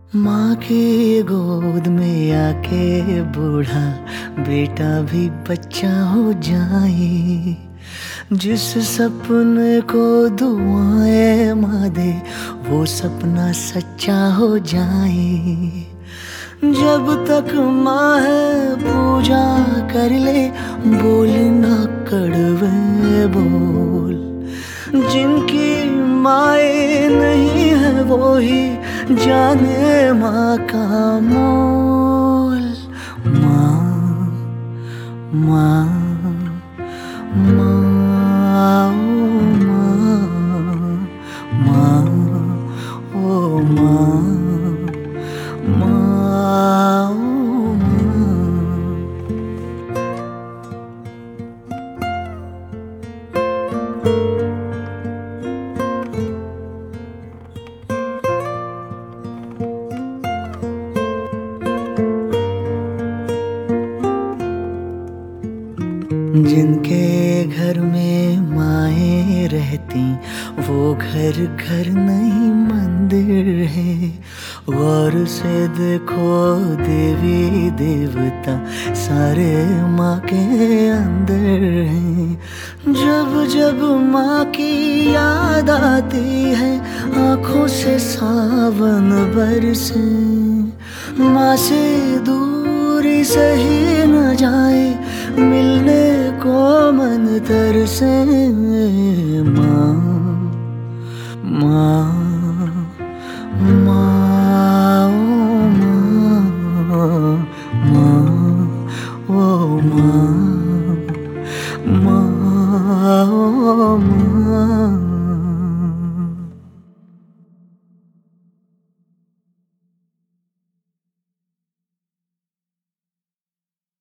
माँ की गोद में आके बूढ़ा बेटा भी बच्चा हो जाए। जिस सपने को दुआएं माँ दे वो सपना सच्चा हो जाए। जब तक माँ है पूजा कर ले, बोलना कड़वे बोल। जिनकी माए नहीं है वो ही जाने माँ का मोल। माँ माँ माँ माँ ओ माँ माँ ओ माँ। जिनके घर में माएँ रहती वो घर घर नहीं मंदिर है। गौर से देखो देवी देवता सारे माँ के अंदर हैं। जब जब माँ की याद आती है आँखों से सावन बरसे। माँ से दूरी सही न जाए मिलने को मन तरसे। माँ माँ माँ ओ माँ माँ ओ माँ माँ ओ माँ।